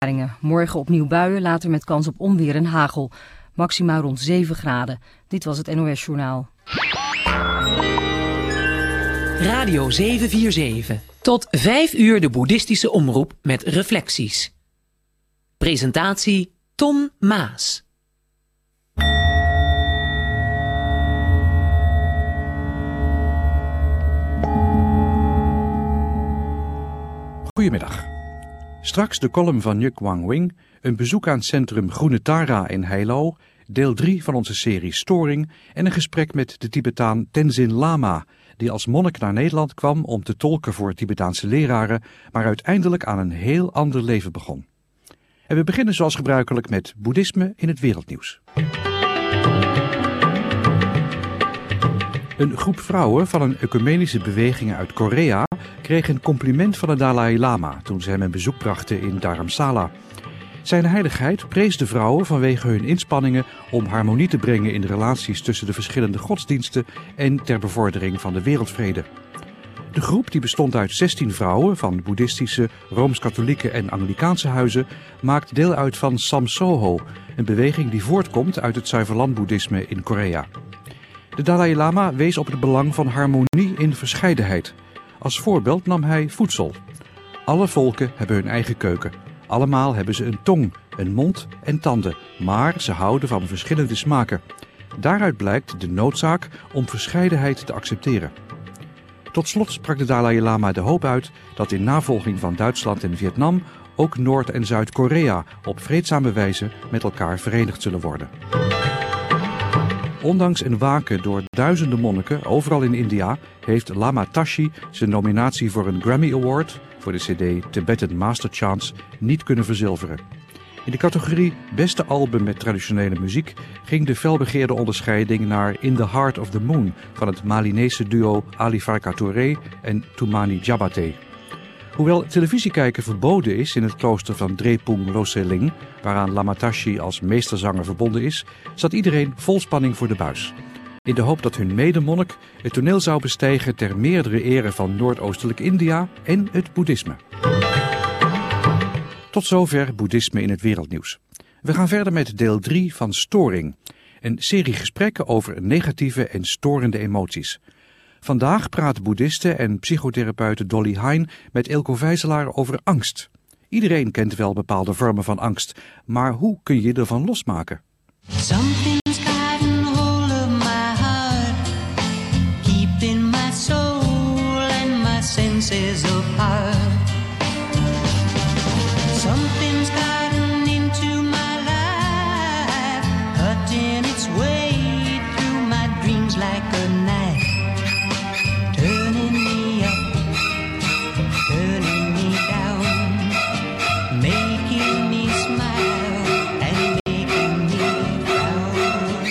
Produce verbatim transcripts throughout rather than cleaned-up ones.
Morgen opnieuw buien, later met kans op onweer en hagel. Maxima rond zeven graden. Dit was het N O S Journaal. Radio zeven vier zeven. Tot vijf uur de boeddhistische omroep met reflecties. Presentatie Ton Maas. Goedemiddag. Straks de column van Nhuk Wang Wing, een bezoek aan het centrum Groene Tara in Heilo, deel drie van onze serie Storing en een gesprek met de Tibetaan Tenzin Lama, die als monnik naar Nederland kwam om te tolken voor Tibetaanse leraren, maar uiteindelijk aan een heel ander leven begon. En we beginnen zoals gebruikelijk met boeddhisme in het wereldnieuws. Een groep vrouwen van een ecumenische beweging uit Korea kreeg een compliment van de Dalai Lama toen ze hem een bezoek brachten in Dharamsala. Zijn heiligheid prees de vrouwen vanwege hun inspanningen om harmonie te brengen in de relaties tussen de verschillende godsdiensten en ter bevordering van de wereldvrede. De groep, die bestond uit zestien vrouwen van boeddhistische, rooms-katholieke en Anglikaanse huizen, maakt deel uit van Samsoho, een beweging die voortkomt uit het zuiverland-boeddhisme in Korea. De Dalai Lama wees op het belang van harmonie in verscheidenheid. Als voorbeeld nam hij voedsel. Alle volken hebben hun eigen keuken. Allemaal hebben ze een tong, een mond en tanden, maar ze houden van verschillende smaken. Daaruit blijkt de noodzaak om verscheidenheid te accepteren. Tot slot sprak de Dalai Lama de hoop uit dat in navolging van Duitsland en Vietnam ook Noord- en Zuid-Korea op vreedzame wijze met elkaar verenigd zullen worden. Ondanks een waken door duizenden monniken overal in India heeft Lama Tashi zijn nominatie voor een Grammy Award voor de cd Tibetan Master Chants niet kunnen verzilveren. In de categorie Beste album met traditionele muziek ging de felbegeerde onderscheiding naar In the Heart of the Moon van het Malinese duo Ali Farka Touré en Thumani Jabate. Hoewel televisiekijken verboden is in het klooster van Drepung Loseling, waaraan Lama Tashi als meesterzanger verbonden is, zat iedereen vol spanning voor de buis. In de hoop dat hun medemonnik het toneel zou bestijgen ter meerdere ere van Noordoostelijk India en het boeddhisme. Tot zover boeddhisme in het wereldnieuws. We gaan verder met deel drie van Storing, een serie gesprekken over negatieve en storende emoties. Vandaag praat boeddhiste en psychotherapeute Dolly Hein met Eelco Vijzelaar over angst. Iedereen kent wel bepaalde vormen van angst, maar hoe kun je je ervan losmaken? Something's gotten hold of my heart, keeping my soul and my senses apart. Something's gotten into my life, cutting its way through my dreams like a knife. Turning me up, turning me down, making me smile and making me frown.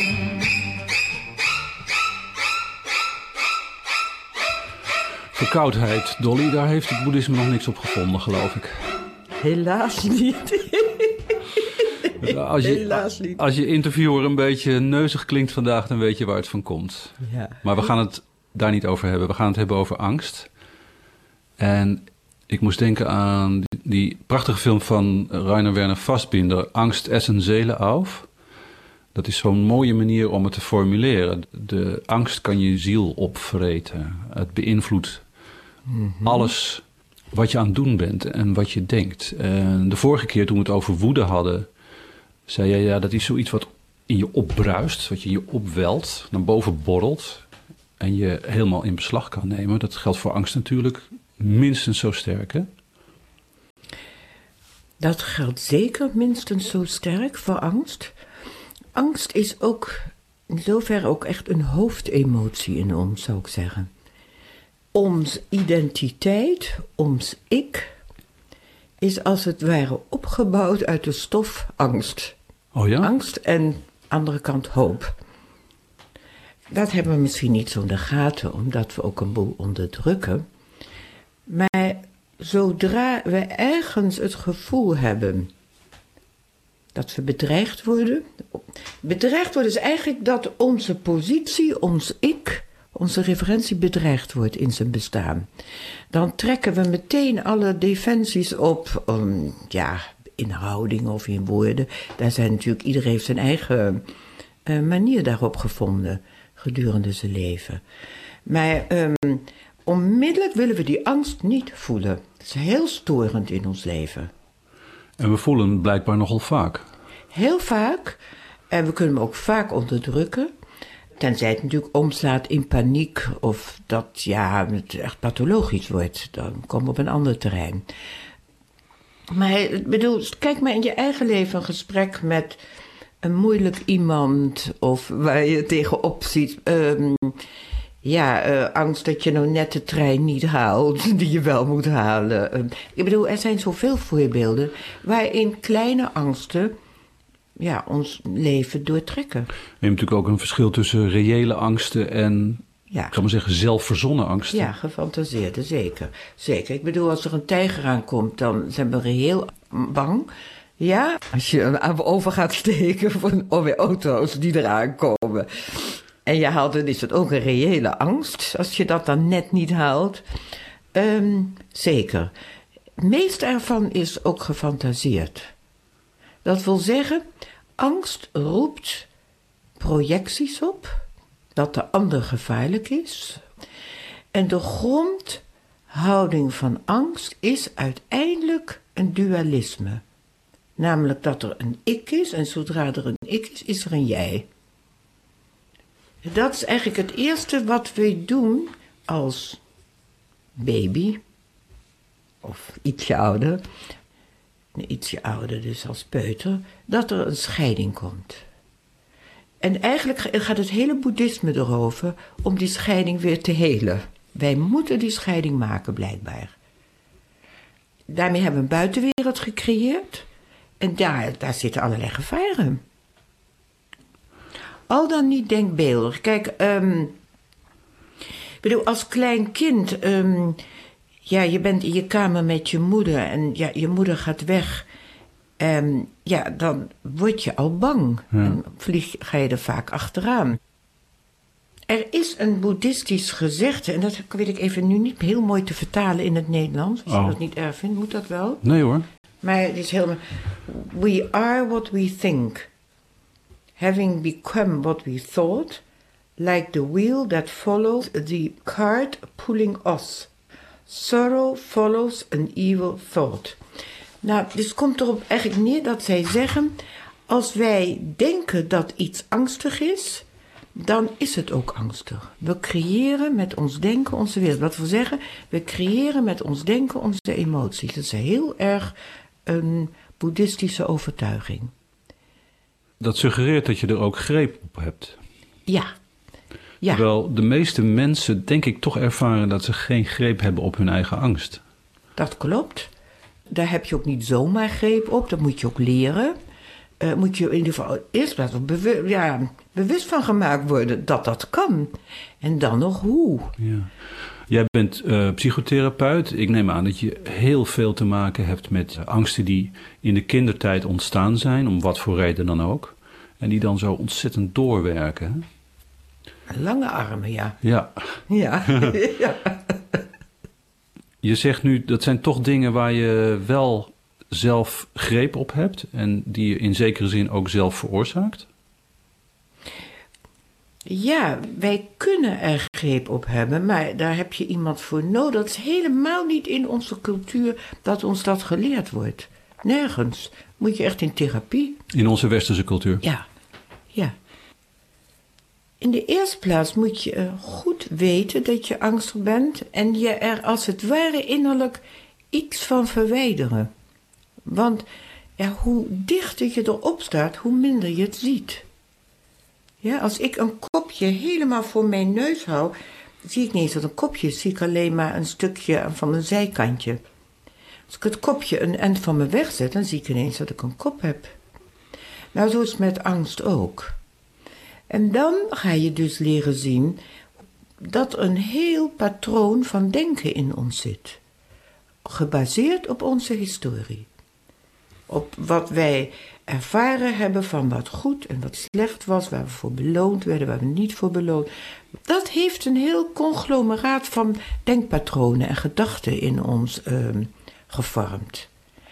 Verkoudheid, Dolly, daar heeft het boeddhisme nog niks op gevonden, geloof ik. Helaas niet. Als je, Helaas niet. Als je interviewer een beetje neuzig klinkt vandaag, dan weet je waar het van komt. Ja. Maar we gaan het daar niet over hebben. We gaan het hebben over angst. En ik moest denken aan die, die prachtige film van Rainer Werner Fassbinder, Angst essen Seele auf. Dat is zo'n mooie manier om het te formuleren. De angst kan je ziel opvreten. Het beïnvloedt mm-hmm. alles wat je aan het doen bent en wat je denkt. En de vorige keer toen we het over woede hadden, zei jij, ja, dat is zoiets wat in je opbruist, wat je in je opwelt, naar boven borrelt en je helemaal in beslag kan nemen. Dat geldt voor angst natuurlijk minstens zo sterk, hè? Dat geldt zeker minstens zo sterk voor angst. Angst is ook in zoverre ook echt een hoofdemotie in ons, zou ik zeggen. Ons identiteit, ons ik, is als het ware opgebouwd uit de stof angst. Oh ja? Angst en andere kant hoop. Dat hebben we misschien niet zo in de gaten, omdat we ook een boel onderdrukken. Maar zodra we ergens het gevoel hebben dat we bedreigd worden. Bedreigd worden is eigenlijk dat onze positie, ons ik, onze referentie bedreigd wordt in zijn bestaan. Dan trekken we meteen alle defensies op. Um, ja, in houdingen of in woorden. Daar zijn natuurlijk, iedereen heeft zijn eigen uh, manier daarop gevonden gedurende zijn leven. Maar um, onmiddellijk willen we die angst niet voelen. Dat is heel storend in ons leven. En we voelen hem blijkbaar nogal vaak. Heel vaak. En we kunnen hem ook vaak onderdrukken. Tenzij het natuurlijk omslaat in paniek of dat ja, het echt pathologisch wordt. Dan komen we op een ander terrein. Maar ik bedoel, kijk maar in je eigen leven een gesprek met een moeilijk iemand of waar je tegenop ziet. Um, ja, uh, angst dat je nou net de trein niet haalt die je wel moet halen. Um, ik bedoel, er zijn zoveel voorbeelden waarin kleine angsten ja, ons leven doortrekken. Je hebt natuurlijk ook een verschil tussen reële angsten en, ja, ik kan maar zeggen, zelfverzonnen angsten. Ja, gefantaseerde, zeker. Zeker. Ik bedoel, als er een tijger aankomt, dan zijn we reëel bang. Ja, als je over gaat steken van alweer auto's die eraan komen. En je haalt, dan is het ook een reële angst, als je dat dan net niet haalt. Um, zeker. Het meeste ervan is ook gefantaseerd. Dat wil zeggen, angst roept projecties op, dat de ander gevaarlijk is. En de grondhouding van angst is uiteindelijk een dualisme. Namelijk dat er een ik is en zodra er een ik is, is er een jij. Dat is eigenlijk het eerste wat we doen als baby, of ietsje ouder, ietsje ouder dus als peuter, dat er een scheiding komt. En eigenlijk gaat het hele boeddhisme erover om die scheiding weer te helen. Wij moeten die scheiding maken, blijkbaar. Daarmee hebben we een buitenwereld gecreëerd en daar, daar zitten allerlei gevaren. Al dan niet denkbeeldig. Kijk, um, ik bedoel, als klein kind, um, ja, je bent in je kamer met je moeder en ja, je moeder gaat weg. Um, ja, dan word je al bang. Ja. En vlieg, ga je er vaak achteraan. Er is een boeddhistisch gezegde, en dat weet ik even nu niet heel mooi te vertalen in het Nederlands. Als oh. je dat niet erg vindt, moet dat wel? Nee hoor. Maar het is helemaal... We are what we think. Having become what we thought, like the wheel that follows the cart pulling us. Sorrow follows an evil thought. Nou, dus het komt erop eigenlijk neer dat zij zeggen, als wij denken dat iets angstig is, dan is het ook angstig. We creëren met ons denken onze wereld. Wat wil zeggen, we creëren met ons denken onze emoties. Dat is heel erg een boeddhistische overtuiging. Dat suggereert dat je er ook greep op hebt. Ja. ja. Terwijl de meeste mensen, denk ik, toch ervaren dat ze geen greep hebben op hun eigen angst. Dat klopt. Daar heb je ook niet zomaar greep op. Dat moet je ook leren. Uh, moet je in ieder geval eerst wel bewu- ja, bewust van gemaakt worden dat dat kan. En dan nog hoe. Ja. Jij bent uh, psychotherapeut. Ik neem aan dat je heel veel te maken hebt met angsten die in de kindertijd ontstaan zijn, om wat voor reden dan ook. En die dan zo ontzettend doorwerken. Hè? Lange armen, ja. Ja. Ja. ja. Je zegt nu, dat zijn toch dingen waar je wel zelf greep op hebt en die je in zekere zin ook zelf veroorzaakt? Ja, wij kunnen er greep op hebben, maar daar heb je iemand voor nodig. Dat is helemaal niet in onze cultuur dat ons dat geleerd wordt. Nergens. Moet je echt in therapie. In onze westerse cultuur? Ja, ja. In de eerste plaats moet je goed weten dat je angstig bent en je er als het ware innerlijk iets van verwijderen. Want ja, hoe dichter je erop staat, hoe minder je het ziet. Ja, als ik een kopje helemaal voor mijn neus hou, zie ik niet eens dat een kopje is, zie ik alleen maar een stukje van een zijkantje. Als ik het kopje een eind van me wegzet, dan zie ik ineens dat ik een kop heb. Nou, zo is het met angst ook. En dan ga je dus leren zien dat een heel patroon van denken in ons zit. Gebaseerd op onze historie. Op wat wij ervaren hebben van wat goed en wat slecht was, waar we voor beloond werden, waar we niet voor beloond. Dat heeft een heel conglomeraat van denkpatronen en gedachten in ons uh, gevormd.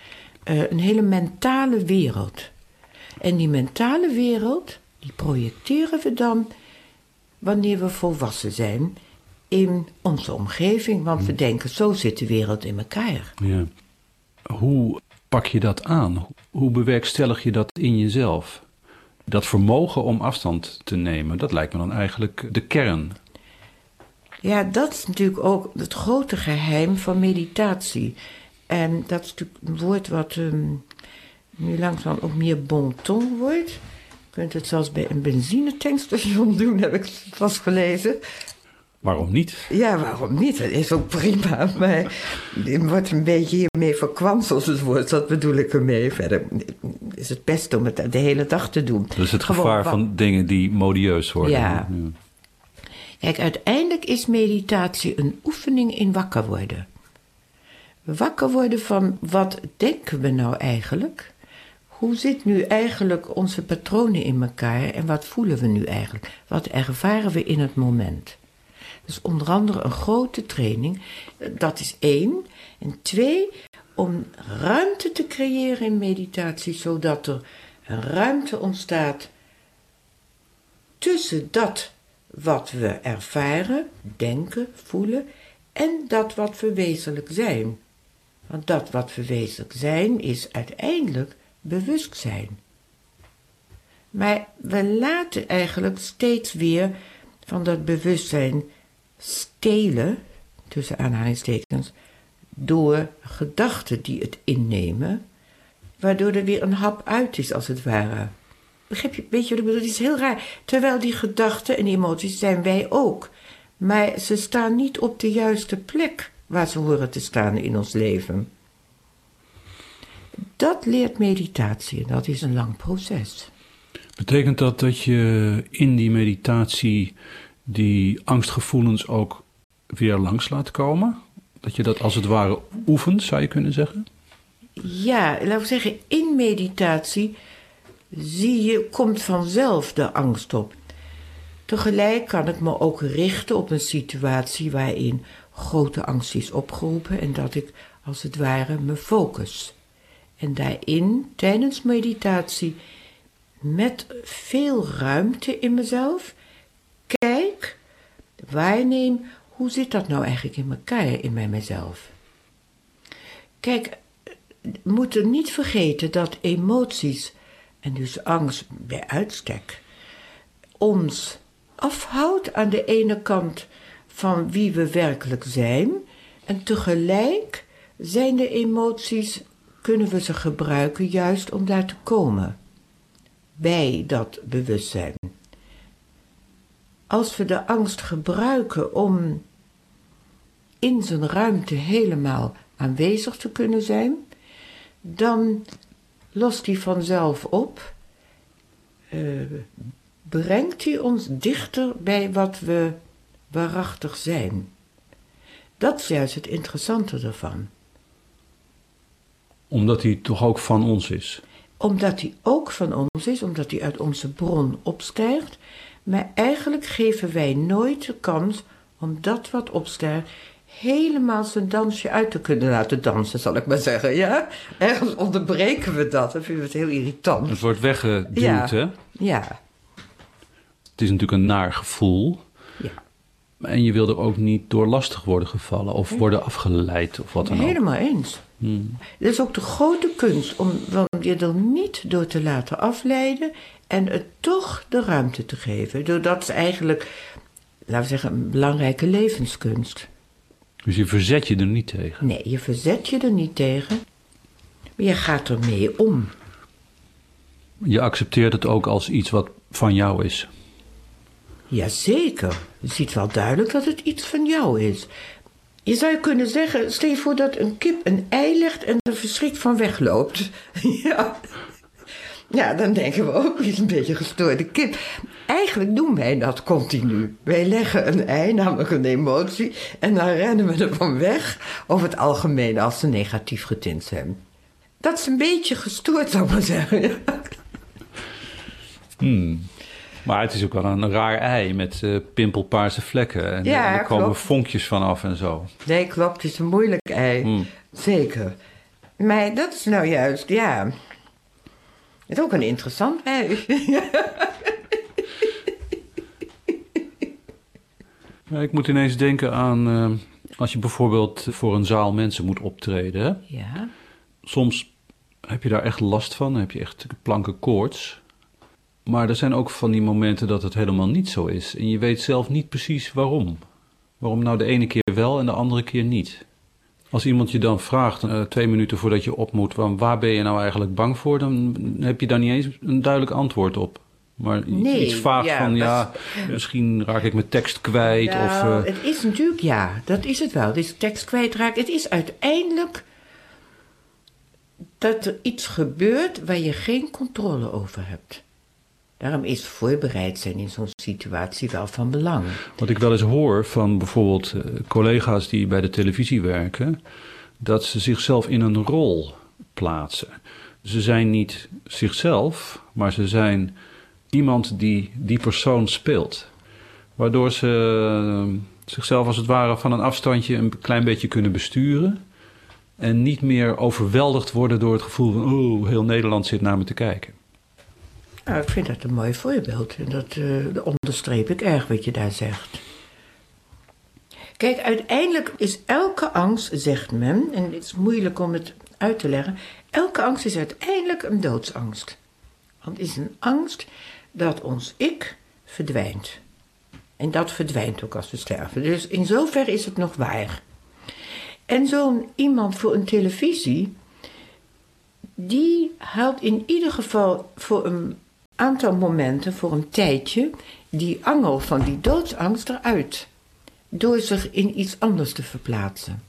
uh, een hele mentale wereld. En die mentale wereld, die projecteren we dan wanneer we volwassen zijn in onze omgeving. Want we denken, zo zit de wereld in elkaar. Ja. Hoe pak je dat aan? Hoe bewerkstellig je dat in jezelf? Dat vermogen om afstand te nemen, dat lijkt me dan eigenlijk de kern. Ja, dat is natuurlijk ook het grote geheim van meditatie. En dat is natuurlijk een woord wat um, nu langzaam ook meer bon ton wordt. Je kunt het zelfs bij een benzinetanksstation doen, heb ik vast gelezen. Waarom niet? Ja, waarom niet? Dat is ook prima. Maar het wordt een beetje hiermee verkwanseld, het woord. Dat bedoel ik ermee. Verder is het best om het de hele dag te doen. Dat is het Gewoon, gevaar wa- van dingen die modieus worden. Ja. Kijk, uiteindelijk is meditatie een oefening in wakker worden. Wakker worden van wat denken we nou eigenlijk? Hoe zit nu eigenlijk onze patronen in elkaar en wat voelen we nu eigenlijk? Wat ervaren we in het moment? Dus onder andere een grote training, dat is één. En twee, om ruimte te creëren in meditatie, zodat er een ruimte ontstaat tussen dat wat we ervaren, denken, voelen en dat wat we wezenlijk zijn. Want dat wat we wezenlijk zijn is uiteindelijk bewustzijn. Maar we laten eigenlijk steeds weer van dat bewustzijn stelen, tussen aanhalingstekens, door gedachten die het innemen, waardoor er weer een hap uit is, als het ware. Begrijp je, weet je wat ik bedoel? Het is heel raar. Terwijl die gedachten en emoties zijn wij ook. Maar ze staan niet op de juiste plek waar ze horen te staan in ons leven. Dat leert meditatie en dat is een lang proces. Betekent dat dat je in die meditatie die angstgevoelens ook weer langs laat komen? Dat je dat als het ware oefent, zou je kunnen zeggen? Ja, laten we zeggen, in meditatie zie je, komt vanzelf de angst op. Tegelijk kan ik me ook richten op een situatie waarin grote angst is opgeroepen en dat ik als het ware me focus. En daarin, tijdens meditatie, met veel ruimte in mezelf, kijk, waarneem, hoe zit dat nou eigenlijk in elkaar, in mij mezelf? Kijk, we moeten niet vergeten dat emoties, en dus angst bij uitstek, ons afhoudt aan de ene kant van wie we werkelijk zijn, en tegelijk zijn de emoties, kunnen we ze gebruiken juist om daar te komen, bij dat bewustzijn. Als we de angst gebruiken om in zijn ruimte helemaal aanwezig te kunnen zijn, dan lost die vanzelf op, uh, brengt hij ons dichter bij wat we waarachtig zijn. Dat is juist het interessante ervan. Omdat hij toch ook van ons is? Omdat hij ook van ons is, omdat hij uit onze bron opstijgt, maar eigenlijk geven wij nooit de kans om dat wat opstijgt helemaal zijn dansje uit te kunnen laten dansen, zal ik maar zeggen, ja? Ergens onderbreken we dat, dan vinden we het heel irritant. Het wordt weggeduwd, ja. hè? Ja. Het is natuurlijk een naar gevoel. Ja. En je wil er ook niet door lastig worden gevallen of worden afgeleid of wat dan ook. Helemaal eens. Hmm. Het is ook de grote kunst om je er niet door te laten afleiden en het toch de ruimte te geven. Dat is eigenlijk, laten we zeggen, een belangrijke levenskunst. Dus je verzet je er niet tegen? Nee, je verzet je er niet tegen, maar je gaat ermee om. Je accepteert het ook als iets wat van jou is? Jazeker. Je ziet wel duidelijk dat het iets van jou is. Je zou kunnen zeggen, stel je voor dat een kip een ei legt en er verschrikt van wegloopt. Ja. Ja, dan denken we ook, die is een beetje gestoorde kip. Eigenlijk doen wij dat continu. Wij leggen een ei, namelijk een emotie, en dan rennen we ervan weg, over het algemeen als ze negatief getint zijn. Dat is een beetje gestoord, zou ik maar zeggen. Hmm. Maar het is ook wel een raar ei met uh, pimpelpaarse vlekken. En ja, er komen klopt. vonkjes vanaf en zo. Nee, klopt. Het is een moeilijk ei. Hmm. Zeker. Maar dat is nou juist, ja. Het is ook een interessant wijf. Ja, ik moet ineens denken aan uh, als je bijvoorbeeld voor een zaal mensen moet optreden. Hè? Ja. Soms heb je daar echt last van, dan heb je echt planken koorts. Maar er zijn ook van die momenten dat het helemaal niet zo is. En je weet zelf niet precies waarom. Waarom nou de ene keer wel en de andere keer niet. Als iemand je dan vraagt, uh, twee minuten voordat je op moet, waar, waar ben je nou eigenlijk bang voor? Dan heb je daar niet eens een duidelijk antwoord op. Maar Nee, iets vaag ja, van, ja, dat- misschien raak ik mijn tekst kwijt. Nou, of, uh, het is natuurlijk, ja, dat is het wel. Het is tekst kwijtraken. Het is uiteindelijk dat er iets gebeurt waar je geen controle over hebt. Daarom is voorbereid zijn in zo'n situatie wel van belang. Wat ik wel eens hoor van bijvoorbeeld uh, collega's die bij de televisie werken, dat ze zichzelf in een rol plaatsen. Ze zijn niet zichzelf, maar ze zijn iemand die die persoon speelt. Waardoor ze uh, zichzelf als het ware van een afstandje een klein beetje kunnen besturen. En niet meer overweldigd worden door het gevoel van, oh, heel Nederland zit naar me te kijken. Nou, ik vind dat een mooi voorbeeld. En dat, uh, dat onderstreep ik erg wat je daar zegt. Kijk, uiteindelijk is elke angst, zegt men, en het is moeilijk om het uit te leggen, elke angst is uiteindelijk een doodsangst. Want het is een angst dat ons ik verdwijnt. En dat verdwijnt ook als we sterven. Dus in zoverre is het nog waar. En zo'n iemand voor een televisie, die haalt in ieder geval voor een aantal momenten, voor een tijdje, die angel van die doodsangst eruit. Door zich in iets anders te verplaatsen.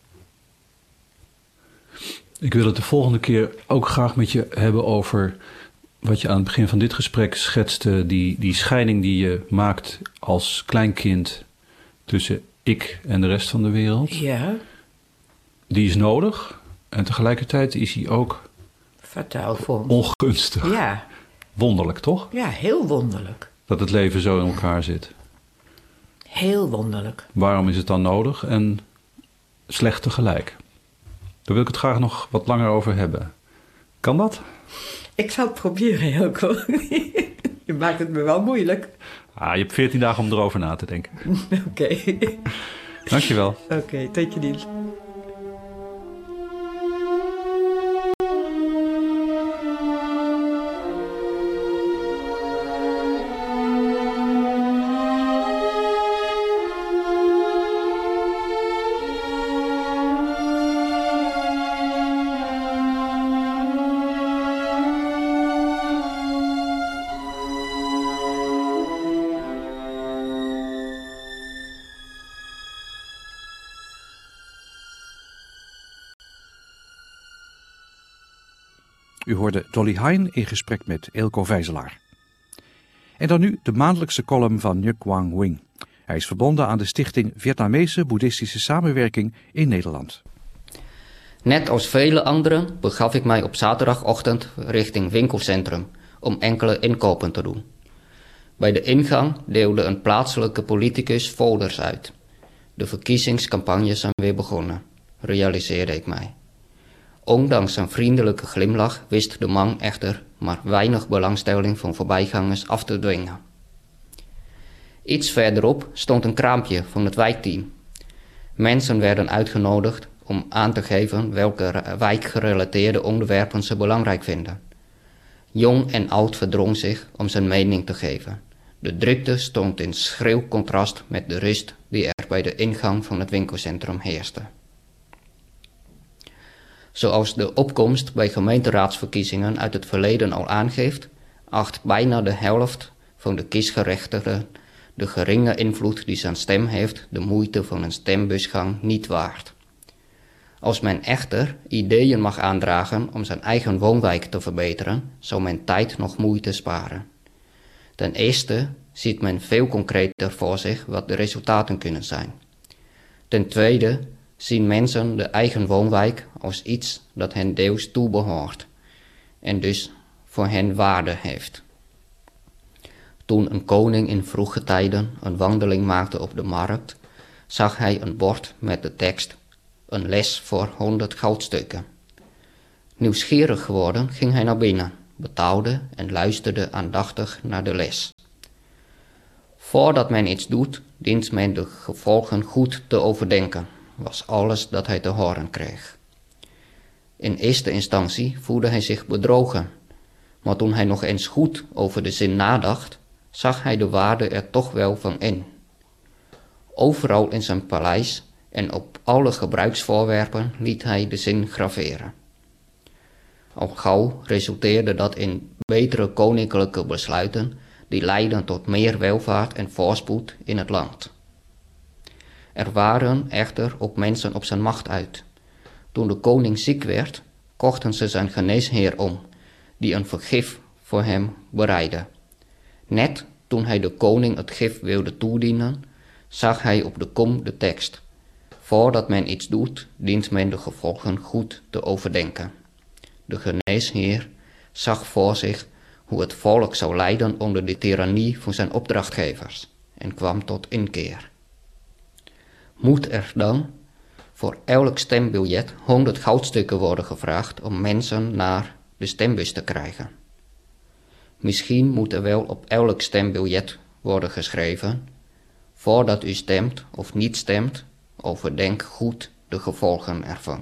Ik wil het de volgende keer ook graag met je hebben over wat je aan het begin van dit gesprek schetste. Die, die scheiding die je maakt als kleinkind tussen ik en de rest van de wereld. Ja, Die is nodig en tegelijkertijd is die ook fataal voor ons. ongunstig. Ja, Wonderlijk, toch? ja, heel wonderlijk. Dat het leven zo in elkaar zit. Heel wonderlijk. Waarom is het dan nodig en slecht tegelijk? Daar wil ik het graag nog wat langer over hebben. Kan dat? Ik zal het proberen, Helco. Je maakt het me wel moeilijk. Ah, je hebt veertien dagen om erover na te denken. Oké. Okay. Dankjewel. Oké, okay, tot je dienst. U hoorde Dolly Hein in gesprek met Eelco Vijzelaar. En dan nu de maandelijkse column van Nhuc Quang Nguyen. Hij is verbonden aan de stichting Vietnamese Boeddhistische Samenwerking in Nederland. Net als vele anderen begaf ik mij op zaterdagochtend richting winkelcentrum om enkele inkopen te doen. Bij de ingang deelde een plaatselijke politicus folders uit. De verkiezingscampagnes zijn weer begonnen, realiseerde ik mij. Ondanks zijn vriendelijke glimlach wist de man echter maar weinig belangstelling van voorbijgangers af te dwingen. Iets verderop stond een kraampje van het wijkteam. Mensen werden uitgenodigd om aan te geven welke wijkgerelateerde onderwerpen ze belangrijk vinden. Jong en oud verdrong zich om zijn mening te geven. De drukte stond in schril contrast met de rust die er bij de ingang van het winkelcentrum heerste. Zoals de opkomst bij gemeenteraadsverkiezingen uit het verleden al aangeeft, acht bijna de helft van de kiesgerechtigden de geringe invloed die zijn stem heeft de moeite van een stembusgang niet waard. Als men echter ideeën mag aandragen om zijn eigen woonwijk te verbeteren, zou men tijd nog moeite sparen. Ten eerste ziet men veel concreter voor zich wat de resultaten kunnen zijn. Ten tweede zien mensen de eigen woonwijk als iets dat hen deels toebehoort en dus voor hen waarde heeft. Toen een koning in vroege tijden een wandeling maakte op de markt, zag hij een bord met de tekst: een les voor honderd goudstukken. Nieuwsgierig geworden ging hij naar binnen, betouwde en luisterde aandachtig naar de les. Voordat men iets doet, dient men de gevolgen goed te overdenken, was alles dat hij te horen kreeg. In eerste instantie voelde hij zich bedrogen, maar toen hij nog eens goed over de zin nadacht, zag hij de waarde er toch wel van in. Overal in zijn paleis en op alle gebruiksvoorwerpen liet hij de zin graveren. Al gauw resulteerde dat in betere koninklijke besluiten die leidden tot meer welvaart en voorspoed in het land. Er waren echter ook mensen op zijn macht uit. Toen de koning ziek werd, kochten ze zijn geneesheer om, die een vergif voor hem bereidde. Net toen hij de koning het gif wilde toedienen, zag hij op de kom de tekst: voordat men iets doet, dient men de gevolgen goed te overdenken. De geneesheer zag voor zich hoe het volk zou lijden onder de tirannie van zijn opdrachtgevers en kwam tot inkeer. Moet er dan voor elk stembiljet honderd goudstukken worden gevraagd om mensen naar de stembus te krijgen? Misschien moet er wel op elk stembiljet worden geschreven: voordat u stemt of niet stemt, overdenk goed de gevolgen ervan.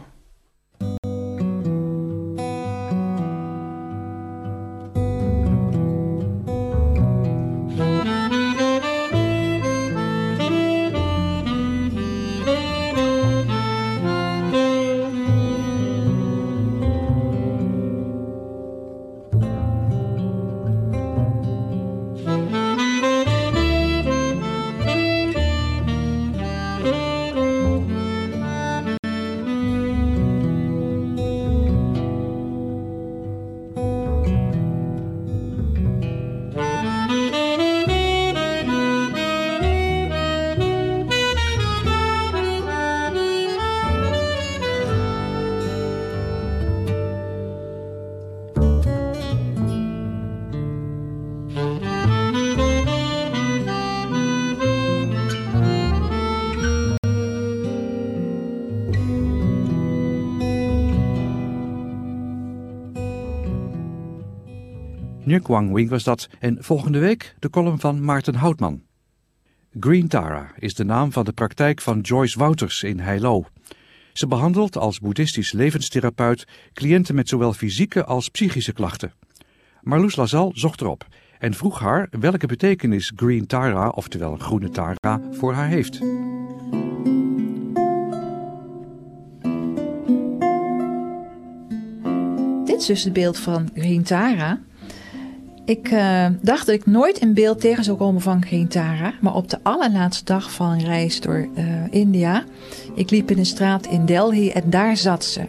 Nguyen Quang Nguyen was dat en volgende week de column van Maarten Houtman. Green Tara is de naam van de praktijk van Joyce Wouters in Heilo. Ze behandelt als boeddhistisch levenstherapeut cliënten met zowel fysieke als psychische klachten. Marloes Lazal zocht erop en vroeg haar welke betekenis Green Tara, oftewel groene Tara, voor haar heeft. Dit is dus het beeld van Green Tara. Ik uh, dacht dat ik nooit een beeld tegen zou komen van Green Tara. Maar op de allerlaatste dag van een reis door uh, India. Ik liep in een straat in Delhi en daar zat ze.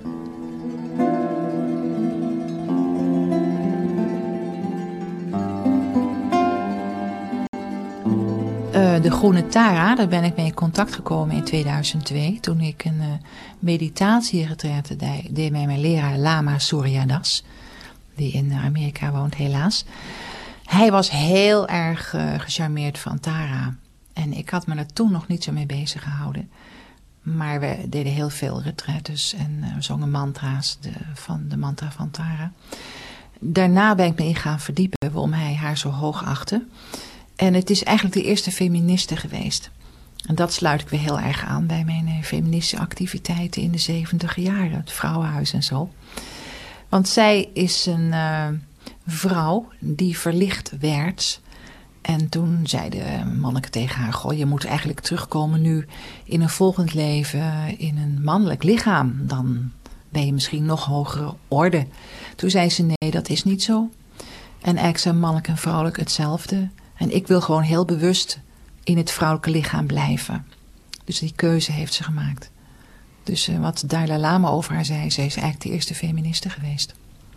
Uh, de groene Tara, daar ben ik mee in contact gekomen in tweeduizend twee. Toen ik een uh, meditatieretraite deed, deed met mijn leraar Lama Surya Das. Die in Amerika woont helaas. Hij was heel erg uh, gecharmeerd van Tara. En ik had me er toen nog niet zo mee bezig gehouden. Maar we deden heel veel retraites en uh, zongen mantra's de, van de mantra van Tara. Daarna ben ik me in gaan verdiepen waarom hij haar zo hoog achtte. En het is eigenlijk de eerste feministe geweest. En dat sluit ik weer heel erg aan bij mijn uh, feministische activiteiten in de zeventig jaren. Het vrouwenhuis en zo. Want zij is een uh, vrouw die verlicht werd. En toen zeiden monniken tegen haar: goh, je moet eigenlijk terugkomen nu in een volgend leven in een mannelijk lichaam. Dan ben je misschien nog hogere orde. Toen zei ze: nee, dat is niet zo. En eigenlijk zijn mannelijk en vrouwelijk hetzelfde. En ik wil gewoon heel bewust in het vrouwelijke lichaam blijven. Dus die keuze heeft ze gemaakt. Dus uh, wat Dalai Lama over haar zei, ze is eigenlijk de eerste feministe geweest.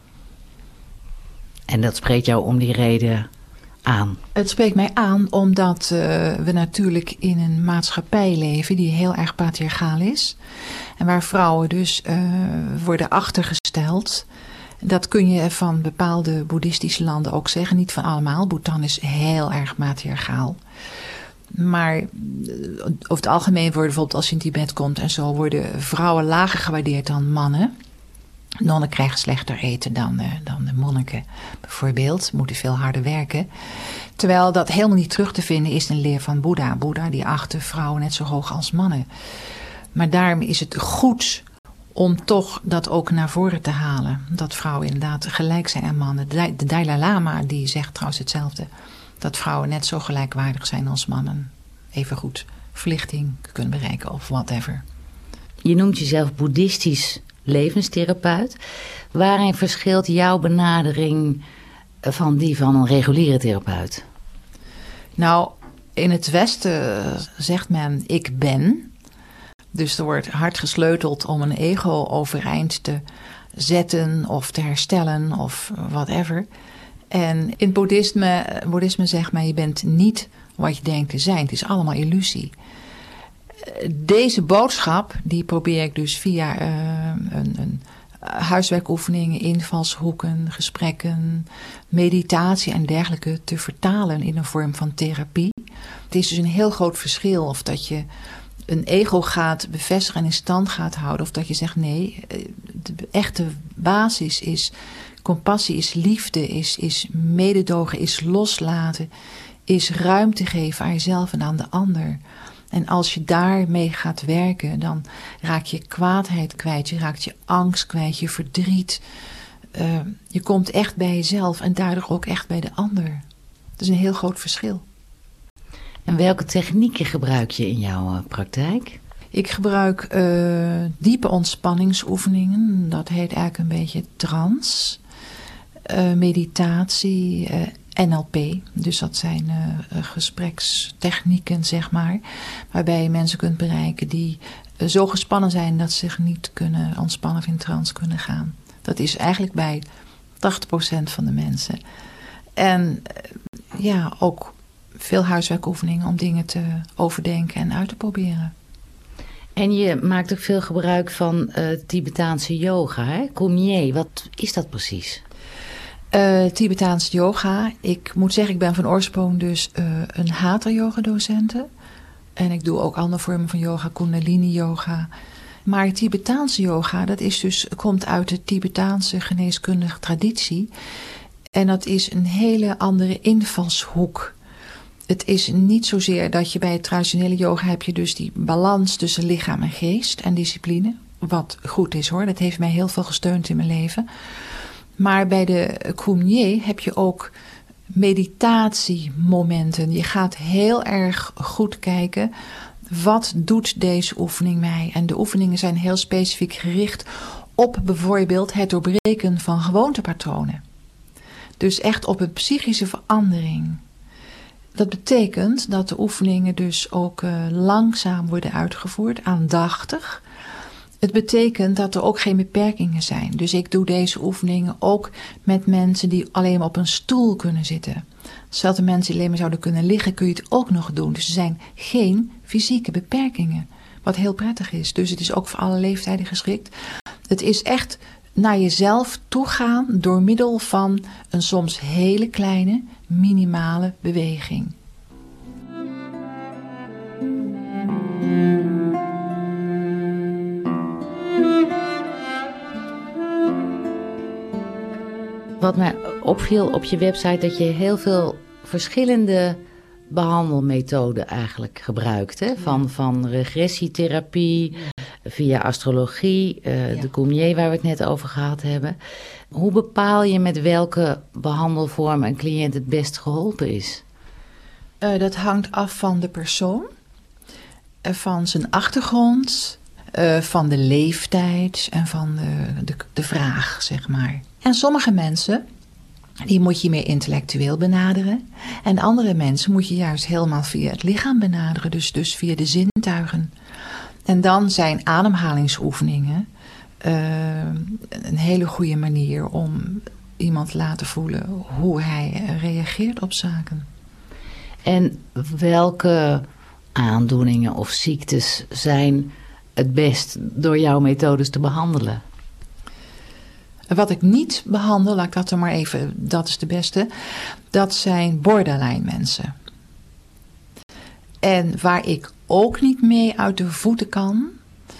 En dat spreekt jou om die reden aan? Het spreekt mij aan omdat uh, we natuurlijk in een maatschappij leven die heel erg patriarchaal is. En waar vrouwen dus uh, worden achtergesteld. Dat kun je van bepaalde boeddhistische landen ook zeggen. Niet van allemaal. Bhutan is heel erg matriarchaal. Maar over het algemeen worden bijvoorbeeld als je in Tibet komt en zo, worden vrouwen lager gewaardeerd dan mannen. Nonnen krijgen slechter eten dan, uh, dan de monniken bijvoorbeeld. Moeten veel harder werken. Terwijl dat helemaal niet terug te vinden is in de leer van Boeddha. Boeddha die achtte vrouwen net zo hoog als mannen. Maar daarom is het goed om toch dat ook naar voren te halen. Dat vrouwen inderdaad gelijk zijn aan mannen. De, de Dalai Lama die zegt trouwens hetzelfde. Dat vrouwen net zo gelijkwaardig zijn als mannen. Even goed verlichting kunnen bereiken of whatever. Je noemt jezelf boeddhistisch levenstherapeut. Waarin verschilt jouw benadering van die van een reguliere therapeut? Nou, in het Westen zegt men ik ben. Dus er wordt hard gesleuteld om een ego overeind te zetten of te herstellen of whatever. En in het boeddhisme, boeddhisme zegt men je bent niet wat je denkt te zijn. Het is allemaal illusie. Deze boodschap, die probeer ik dus via uh, een, een huiswerkoefeningen, invalshoeken, gesprekken, meditatie en dergelijke te vertalen in een vorm van therapie. Het is dus een heel groot verschil of dat je een ego gaat bevestigen en in stand gaat houden. Of dat je zegt nee, de echte basis is compassie, is liefde, is, is mededogen, is loslaten, is ruimte geven aan jezelf en aan de ander. En als je daarmee gaat werken, dan raak je kwaadheid kwijt, je raakt je angst kwijt, je verdriet. Uh, je komt echt bij jezelf en daardoor ook echt bij de ander. Dat is een heel groot verschil. En welke technieken gebruik je in jouw uh, praktijk? Ik gebruik uh, diepe ontspanningsoefeningen. Dat heet eigenlijk een beetje trance. Uh, meditatie, uh, N L P. Dus dat zijn uh, gesprekstechnieken, zeg maar. Waarbij je mensen kunt bereiken die uh, zo gespannen zijn dat ze zich niet kunnen ontspannen of in trance kunnen gaan. Dat is eigenlijk bij tachtig procent van de mensen. En uh, ja, ook veel huiswerkoefeningen om dingen te overdenken en uit te proberen. En je maakt ook veel gebruik van uh, Tibetaanse yoga, hè? Kumye, wat is dat precies? Uh, Tibetaanse yoga. Ik moet zeggen, ik ben van oorsprong dus uh, een hatha yoga docente. En ik doe ook andere vormen van yoga, kundalini yoga. Maar Tibetaanse yoga, dat is dus, komt uit de Tibetaanse geneeskundige traditie. En dat is een hele andere invalshoek. Het is niet zozeer dat je bij het traditionele yoga heb je dus die balans tussen lichaam en geest en discipline. Wat goed is hoor, dat heeft mij heel veel gesteund in mijn leven. Maar bij de Kumye heb je ook meditatiemomenten. Je gaat heel erg goed kijken, wat doet deze oefening mij? En de oefeningen zijn heel specifiek gericht op bijvoorbeeld het doorbreken van gewoontepatronen. Dus echt op een psychische verandering. Dat betekent dat de oefeningen dus ook uh, langzaam worden uitgevoerd, aandachtig. Het betekent dat er ook geen beperkingen zijn. Dus ik doe deze oefeningen ook met mensen die alleen maar op een stoel kunnen zitten. Zelfs de mensen die alleen maar zouden kunnen liggen, kun je het ook nog doen. Dus er zijn geen fysieke beperkingen, wat heel prettig is. Dus het is ook voor alle leeftijden geschikt. Het is echt naar jezelf toegaan door middel van een soms hele kleine, minimale beweging. Wat mij opviel op je website, dat je heel veel verschillende behandelmethoden eigenlijk gebruikt. Hè? Van, van regressietherapie, via astrologie, uh, ja. de Kumye waar we het net over gehad hebben. Hoe bepaal je met welke behandelvorm een cliënt het best geholpen is? Uh, dat hangt af van de persoon, uh, van zijn achtergrond, uh, van de leeftijd en van de, de, de vraag, zeg maar. En sommige mensen, die moet je meer intellectueel benaderen. En andere mensen moet je juist helemaal via het lichaam benaderen. Dus, dus via de zintuigen. En dan zijn ademhalingsoefeningen uh, een hele goede manier om iemand te laten voelen hoe hij reageert op zaken. En welke aandoeningen of ziektes zijn het best door jouw methodes te behandelen? Wat ik niet behandel, laat ik dat er maar even, dat is de beste. Dat zijn borderline mensen. En waar ik ook niet mee uit de voeten kan,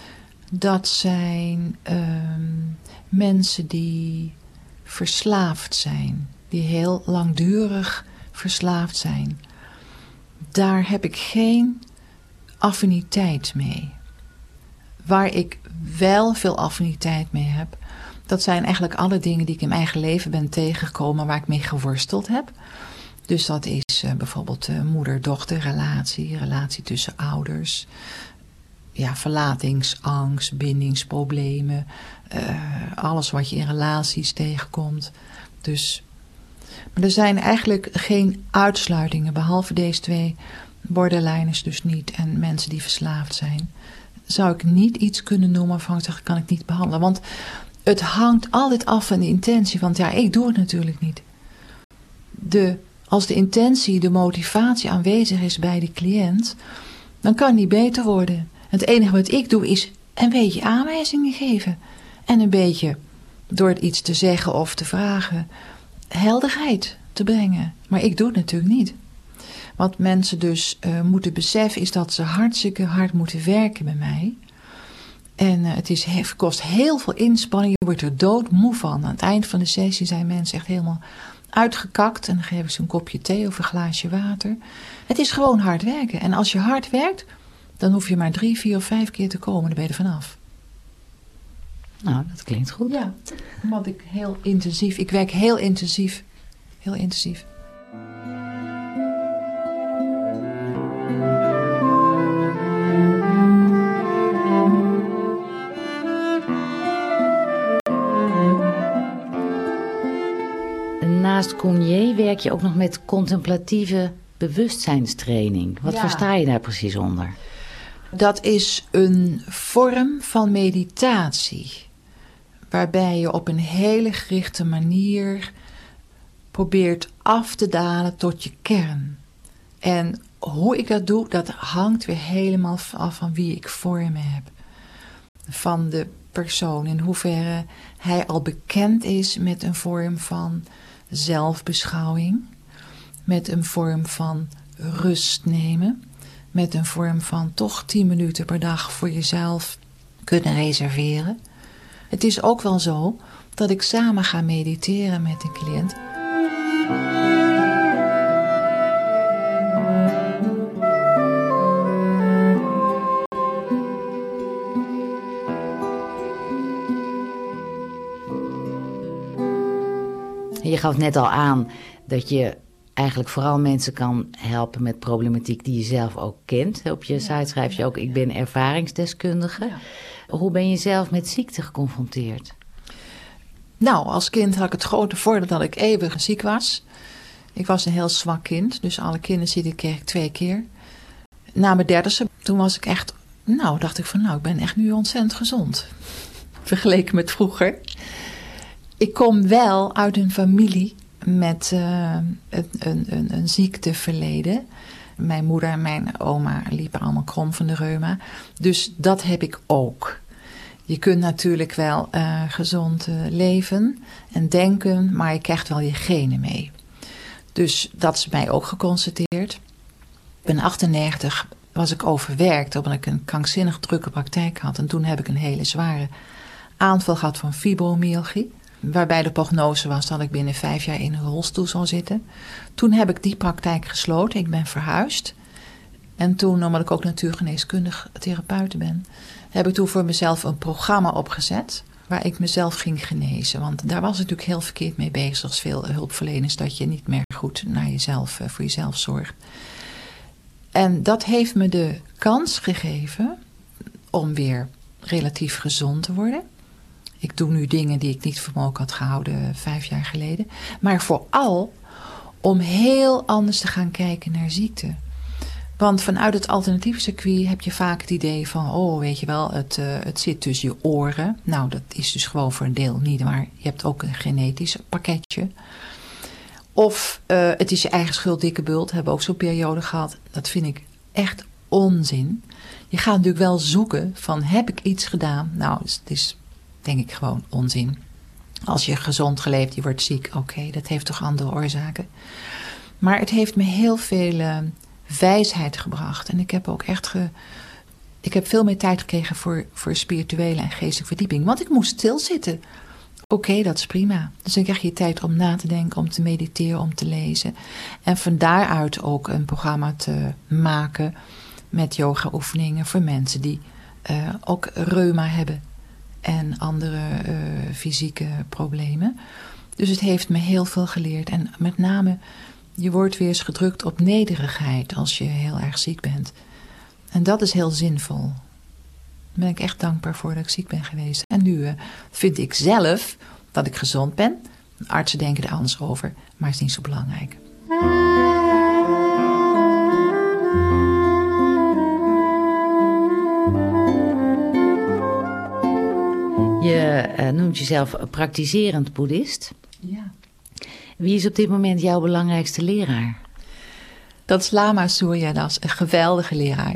Dat zijn um, mensen die verslaafd zijn. Die heel langdurig verslaafd zijn. Daar heb ik geen affiniteit mee. Waar ik wel veel affiniteit mee heb, dat zijn eigenlijk alle dingen die ik in mijn eigen leven ben tegengekomen, waar ik mee geworsteld heb. Dus dat is uh, bijvoorbeeld uh, moeder-dochter relatie, relatie tussen ouders, ja, verlatingsangst, bindingsproblemen, uh, alles wat je in relaties tegenkomt. Dus, maar er zijn eigenlijk geen uitsluitingen, behalve deze twee, borderliners dus niet en mensen die verslaafd zijn. Zou ik niet iets kunnen noemen waarvan ik zeg, kan ik niet behandelen. Want het hangt altijd af van de intentie. Want ja, ik doe het natuurlijk niet. De, als de intentie, de motivatie aanwezig is bij de cliënt, dan kan die beter worden. Het enige wat ik doe is een beetje aanwijzingen geven. En een beetje, door iets te zeggen of te vragen, helderheid te brengen. Maar ik doe het natuurlijk niet. Wat mensen dus uh, moeten beseffen is dat ze hartstikke hard moeten werken bij mij. En uh, het is, het kost heel veel inspanning. Je wordt er doodmoe van. Aan het eind van de sessie zijn mensen echt helemaal uitgekakt. En dan geef ik ze een kopje thee of een glaasje water. Het is gewoon hard werken. En als je hard werkt, dan hoef je maar drie, vier of vijf keer te komen. Dan ben je er vanaf. Nou, dat klinkt goed. Ja, want ik heel intensief. Ik werk heel intensief. Heel intensief. Naast Cougnier werk je ook nog met contemplatieve bewustzijnstraining. Wat ja. versta je daar precies onder? Dat is een vorm van meditatie. Waarbij je op een hele gerichte manier probeert af te dalen tot je kern. En hoe ik dat doe, dat hangt weer helemaal af van wie ik voor me heb. Van de persoon, in hoeverre hij al bekend is met een vorm van zelfbeschouwing, met een vorm van rust nemen, met een vorm van toch tien minuten per dag voor jezelf kunnen reserveren. Het is ook wel zo dat ik samen ga mediteren met een cliënt. Je gaf net al aan dat je eigenlijk vooral mensen kan helpen met problematiek die je zelf ook kent. Op je site schrijf je ook, ik ben ervaringsdeskundige. Ja. Hoe ben je zelf met ziekte geconfronteerd? Nou, als kind had ik het grote voordeel dat ik eeuwig ziek was. Ik was een heel zwak kind, dus alle kinderziekten kreeg ik twee keer. Na mijn dertigste, toen was ik echt, nou dacht ik van nou, ik ben echt nu ontzettend gezond. Vergeleken met vroeger. Ik kom wel uit een familie met uh, een, een, een ziekteverleden. Mijn moeder en mijn oma liepen allemaal krom van de reuma. Dus dat heb ik ook. Je kunt natuurlijk wel uh, gezond uh, leven en denken, maar je krijgt wel je genen mee. Dus dat is mij ook geconstateerd. Ik ben achtennegentig, was ik overwerkt omdat ik een krankzinnig drukke praktijk had. En toen heb ik een hele zware aanval gehad van fibromyalgie. Waarbij de prognose was dat ik binnen vijf jaar in een rolstoel zou zitten. Toen heb ik die praktijk gesloten. Ik ben verhuisd. En toen, omdat ik ook natuurgeneeskundig therapeut ben, heb ik toen voor mezelf een programma opgezet waar ik mezelf ging genezen. Want daar was ik natuurlijk heel verkeerd mee bezig, zoals veel hulpverleners, dat je niet meer goed naar jezelf, voor jezelf zorgt. En dat heeft me de kans gegeven om weer relatief gezond te worden. Ik doe nu dingen die ik niet voor mogelijk had gehouden vijf jaar geleden. Maar vooral om heel anders te gaan kijken naar ziekte. Want vanuit het alternatieve circuit heb je vaak het idee van, oh weet je wel, het, uh, het zit tussen je oren. Nou, dat is dus gewoon voor een deel niet waar. Je hebt ook een genetisch pakketje. Of uh, het is je eigen schuld, dikke bult. Hebben we ook zo'n periode gehad. Dat vind ik echt onzin. Je gaat natuurlijk wel zoeken van, heb ik iets gedaan? Nou, het is denk ik gewoon onzin. Als je gezond geleefd, je wordt ziek, oké, okay, dat heeft toch andere oorzaken. Maar het heeft me heel veel uh, wijsheid gebracht. En ik heb ook echt ge, Ik heb veel meer tijd gekregen voor, voor spirituele en geestelijke verdieping. Want ik moest stilzitten. Oké, okay, dat is prima. Dus dan krijg je tijd om na te denken, om te mediteren, om te lezen. En van daaruit ook een programma te maken met yoga-oefeningen voor mensen die uh, ook reuma hebben en andere uh, fysieke problemen. Dus het heeft me heel veel geleerd. En met name, je wordt weer eens gedrukt op nederigheid als je heel erg ziek bent. En dat is heel zinvol. Daar ben ik echt dankbaar voor dat ik ziek ben geweest. En nu uh, vind ik zelf dat ik gezond ben. Artsen denken er anders over, maar het is niet zo belangrijk. Je uh, noemt jezelf een praktiserend boeddhist. Ja. Wie is op dit moment jouw belangrijkste leraar? Dat is Lama Suryadas, een geweldige leraar.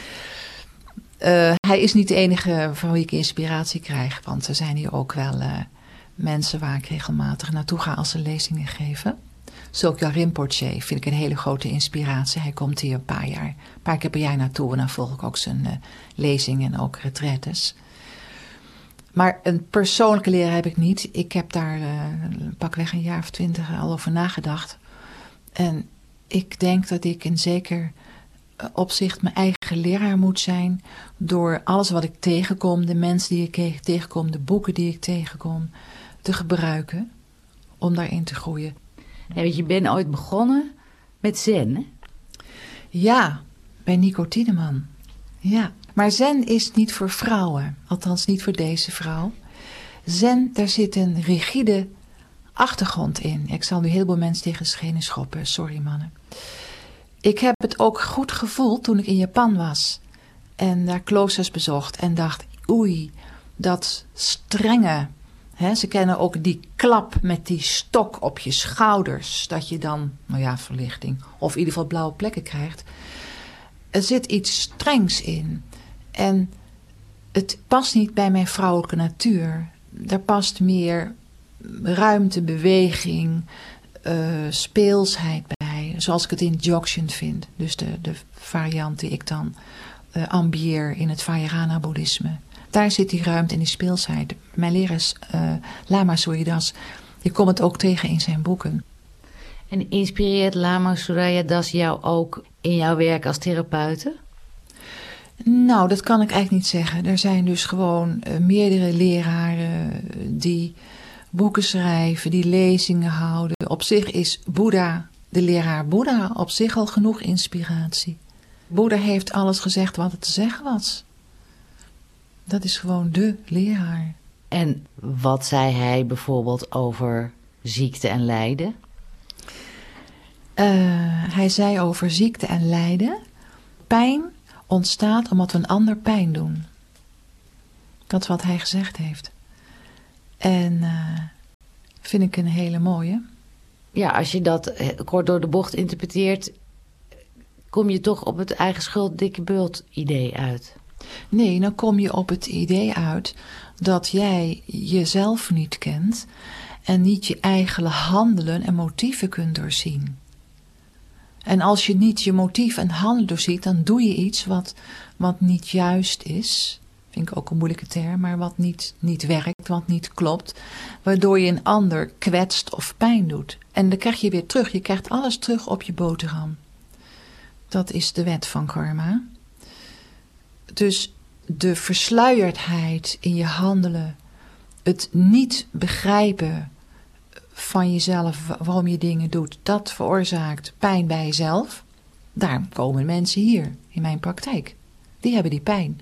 Uh, hij is niet de enige van wie ik inspiratie krijg. Want er zijn hier ook wel uh, mensen waar ik regelmatig naartoe ga als ze lezingen geven. Sogyal Rinpoche vind ik een hele grote inspiratie. Hij komt hier een paar jaar, een paar keer per jaar naartoe. En dan volg ik ook zijn uh, lezingen en ook retraites. Maar een persoonlijke leraar heb ik niet. Ik heb daar uh, pakweg een jaar of twintig al over nagedacht. En ik denk dat ik in zeker opzicht mijn eigen leraar moet zijn. Door alles wat ik tegenkom, de mensen die ik tegenkom, de boeken die ik tegenkom, te gebruiken om daarin te groeien. Ja, want je bent ooit begonnen met zen, hè? Ja, bij Nico Tiedemann. Ja, maar zen is niet voor vrouwen. Althans niet voor deze vrouw. Zen, daar zit een rigide achtergrond in. Ik zal nu heel veel mensen tegen schenen schoppen. Sorry mannen. Ik heb het ook goed gevoeld toen ik in Japan was. En daar kloosters bezocht. En dacht, oei, dat strenge. Hè, ze kennen ook die klap met die stok op je schouders. Dat je dan, nou ja, verlichting. Of in ieder geval blauwe plekken krijgt. Er zit iets strengs in. En het past niet bij mijn vrouwelijke natuur. Daar past meer ruimte, beweging, uh, speelsheid bij. Zoals ik het in Dzogchen vind. Dus de, de variant die ik dan uh, ambieer in het Vajrayana-boeddhisme. Daar zit die ruimte en die speelsheid. Mijn leraar uh, Lama Suryadas, je komt het ook tegen in zijn boeken. En inspireert Lama Suryadas jou ook in jouw werk als therapeute? Nou, dat kan ik eigenlijk niet zeggen. Er zijn dus gewoon uh, meerdere leraren die boeken schrijven, die lezingen houden. Op zich is Boeddha, de leraar Boeddha, op zich al genoeg inspiratie. Boeddha heeft alles gezegd wat het te zeggen was. Dat is gewoon de leraar. En wat zei hij bijvoorbeeld over ziekte en lijden? Uh, hij zei over ziekte en lijden. Pijn ontstaat omdat we een ander pijn doen. Dat is wat hij gezegd heeft. En uh, vind ik een hele mooie. Ja, als je dat kort door de bocht interpreteert, kom je toch op het eigen schuld, dikke bult idee uit. Nee, dan kom je op het idee uit dat jij jezelf niet kent en niet je eigen handelen en motieven kunt doorzien. En als je niet je motief en handelen doorziet, dan doe je iets wat, wat niet juist is. Vind ik ook een moeilijke term, maar wat niet, niet werkt, wat niet klopt. Waardoor je een ander kwetst of pijn doet. En dan krijg je weer terug, je krijgt alles terug op je boterham. Dat is de wet van karma. Dus de versluierdheid in je handelen, het niet begrijpen van jezelf, waarom je dingen doet, dat veroorzaakt pijn bij jezelf. Daar komen mensen hier in mijn praktijk. Die hebben die pijn.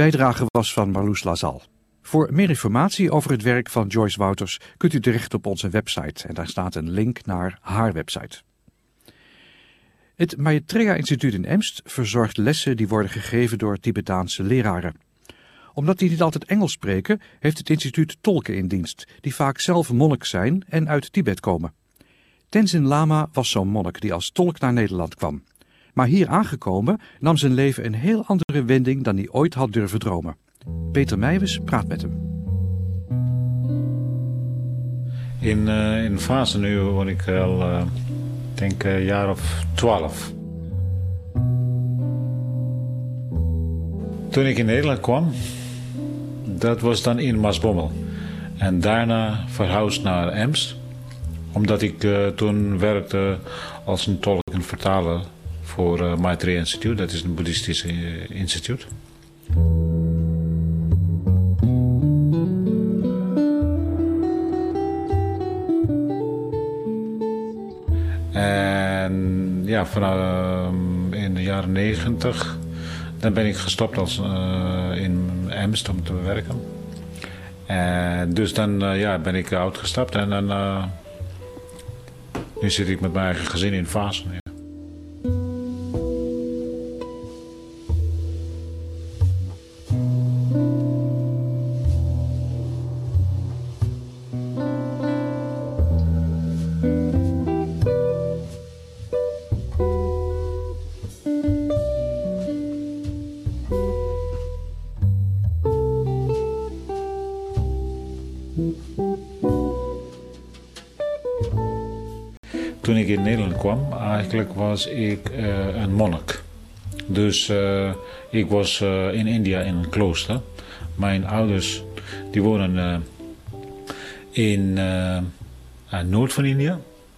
bijdrage was van Marloes Lazal. Voor meer informatie over het werk van Joyce Wouters kunt u terecht op onze website en daar staat een link naar haar website. Het Maitreya Instituut in Emst verzorgt lessen die worden gegeven door Tibetaanse leraren. Omdat die niet altijd Engels spreken, heeft het instituut tolken in dienst, die vaak zelf monnik zijn en uit Tibet komen. Tenzin Lama was zo'n monnik die als tolk naar Nederland kwam. Maar hier aangekomen nam zijn leven een heel andere wending dan hij ooit had durven dromen. Peter Meijwes praat met hem. In, uh, in Fase nu woon ik al, uh, denk een jaar of twaalf. Toen ik in Nederland kwam, dat was dan in Maasbommel. En daarna verhuisd naar Emst. Omdat ik uh, toen werkte als een tolk en vertaler voor uh, Maitreya Instituut. Dat is een boeddhistisch uh, instituut. En ja, vanaf uh, in de jaren negentig, dan ben ik gestopt als, uh, in Emst om te werken. En dus dan uh, ja, ben ik uitgestapt en dan, uh, nu zit ik met mijn eigen gezin in Fase. Ja. Toen ik in Nederland kwam, eigenlijk was ik uh, een monnik. Dus uh, ik was uh, in India in een klooster. Mijn ouders die wonen uh, in uh, noord van India.